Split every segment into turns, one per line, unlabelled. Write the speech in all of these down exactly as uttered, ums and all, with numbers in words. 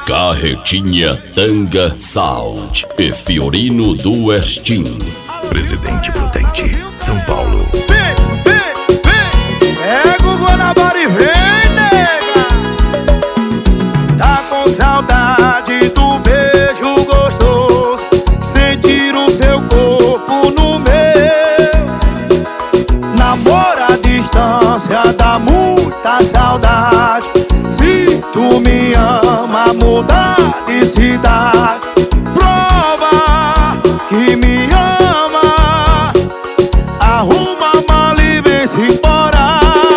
Carretinha Tanga Sound e Fiorino do Westin.
Presidente Prudente, São Paulo.
Vem, vem, vem, pega o Guanabara e vem, nega. Tá com saudade do beijo gostoso, sentir o seu corpo no meu. Namoro à distância dá muita saudade. Se tu me ama, mudar de cidade. Prova que me ama, arruma a mala e vem se embora.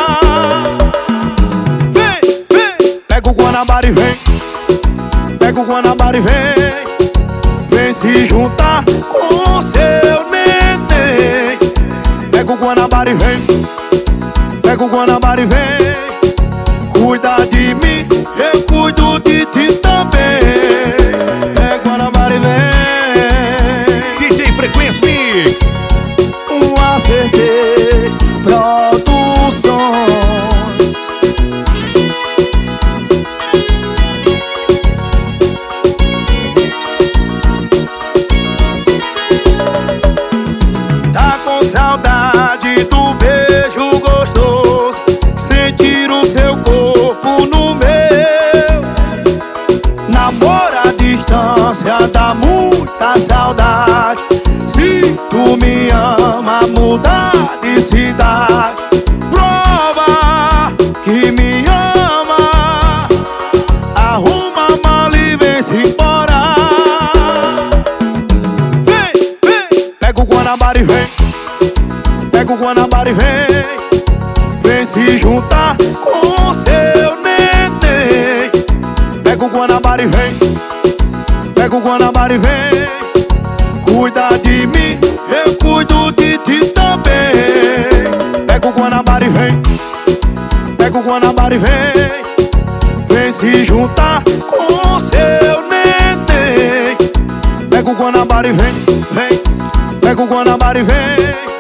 Vem, vem, pega o Guanabara e vem. Pega o Guanabara e vem. Vem se juntar com seu neném. Pega o Guanabara e vem. Pega o Guanabara e vem. Cuida de mim, eu cuido de ti também. Pega o Guanabara e vem.
D J Frequência Mix.
Um acertei Produções. Tá com saudade do beijo gostoso, sentir o seu corpo no meu. Namoro à distância dá muita saudade. Se tu me ama, mudar de cidade. Prova que me ama, arruma a mala e vem se embora. Vem, vem, pega o Guanabara e vem. Pega o Guanabara e vem. Vem se juntar com seu neném. Pega o Guanabara e vem. Pega o Guanabara e vem. Cuida de mim, eu cuido de ti também. Pega o Guanabara e vem. Pega o Guanabara e vem. Vem se juntar com seu neném. Pega o Guanabara e vem, vem. Pega o Guanabara e vem.